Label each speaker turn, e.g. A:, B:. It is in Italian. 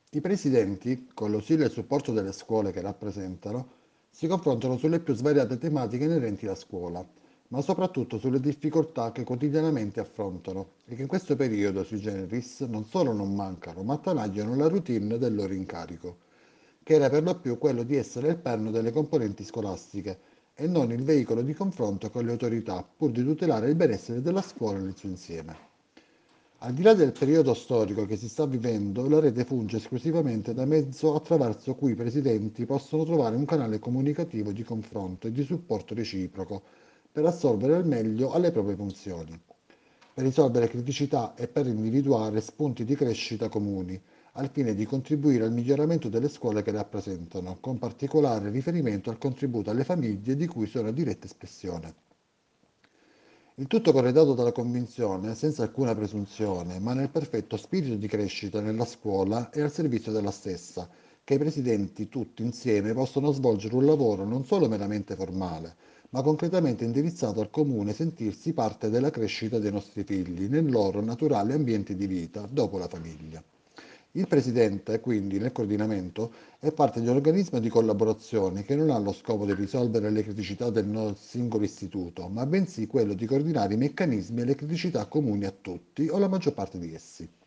A: I presidenti, con l'ausilio e il supporto delle scuole che rappresentano, si confrontano sulle più svariate tematiche inerenti alla scuola, ma soprattutto sulle difficoltà che quotidianamente affrontano e che in questo periodo sui generis non solo non mancano, ma attanagliano la routine del loro incarico, che era per lo più quello di essere il perno delle componenti scolastiche e non il veicolo di confronto con le autorità, pur di tutelare il benessere della scuola nel suo insieme. Al di là del periodo storico che si sta vivendo, la rete funge esclusivamente da mezzo attraverso cui i presidenti possono trovare un canale comunicativo di confronto e di supporto reciproco per assolvere al meglio alle proprie funzioni, per risolvere criticità e per individuare spunti di crescita comuni, al fine di contribuire al miglioramento delle scuole che rappresentano, con particolare riferimento al contributo alle famiglie di cui sono diretta espressione. Il tutto corredato dalla convinzione, senza alcuna presunzione, ma nel perfetto spirito di crescita nella scuola e al servizio della stessa, che i presidenti tutti insieme possono svolgere un lavoro non solo meramente formale, ma concretamente indirizzato al comune sentirsi parte della crescita dei nostri figli nel loro naturale ambiente di vita dopo la famiglia. Il presidente, quindi, nel coordinamento, è parte di un organismo di collaborazione che non ha lo scopo di risolvere le criticità del singolo istituto, ma bensì quello di coordinare i meccanismi e le criticità comuni a tutti o alla maggior parte di essi.